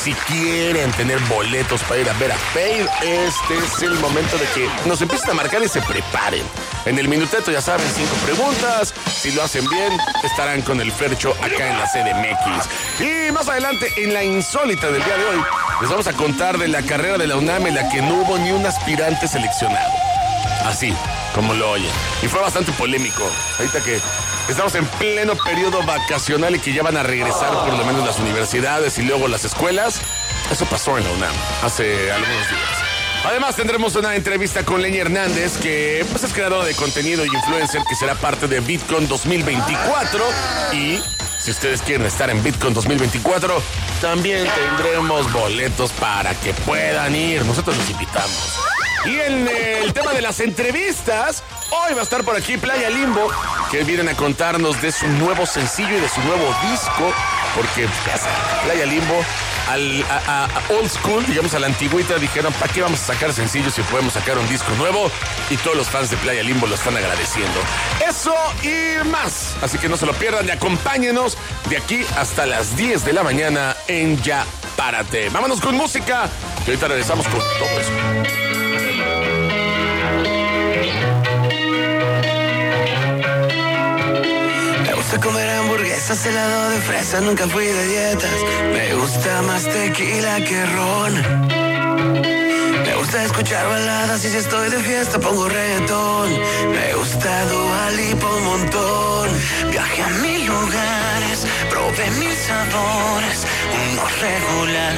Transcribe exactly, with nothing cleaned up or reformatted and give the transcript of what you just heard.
si quieren tener boletos para ir a ver a Fade, este es el momento de que nos empiecen a marcar y se preparen. En el minuteto, ya saben, cinco preguntas. Si lo hacen bien, estarán con el Fercho acá en la C D M X. Y más adelante, en la insólita del día de hoy, les vamos a contar de la carrera de la UNAM en la que no hubo ni un aspirante seleccionado. Así, como lo oyen. Y fue bastante polémico. Ahorita que estamos en pleno periodo vacacional y que ya van a regresar por lo menos las universidades y luego las escuelas. Eso pasó en la UNAM hace algunos días. Además tendremos una entrevista con Leña Hernández, que pues, es creadora de contenido y influencer que será parte de VidCon dos mil veinticuatro. Y si ustedes quieren estar en VidCon dos mil veinticuatro, también tendremos boletos para que puedan ir. Nosotros los invitamos. Y en el tema de las entrevistas, hoy va a estar por aquí Playa Limbo, que vienen a contarnos de su nuevo sencillo y de su nuevo disco, porque Playa Limbo, al, a, a old school, digamos a la antigüita, dijeron, ¿para qué vamos a sacar sencillos si podemos sacar un disco nuevo? Y todos los fans de Playa Limbo lo están agradeciendo. Eso y más. Así que no se lo pierdan y acompáñenos de aquí hasta las diez de la mañana en Ya Párate. Vámonos con música, que ahorita regresamos con todo eso. Me gusta comer hamburguesas, helado de fresa, nunca fui de dietas. Me gusta más tequila que ron. Me gusta escuchar baladas y si estoy de fiesta pongo reggaetón. Me gusta Dua Lipa un montón. Viajé a mil lugares, probé mil sabores, unos regulares.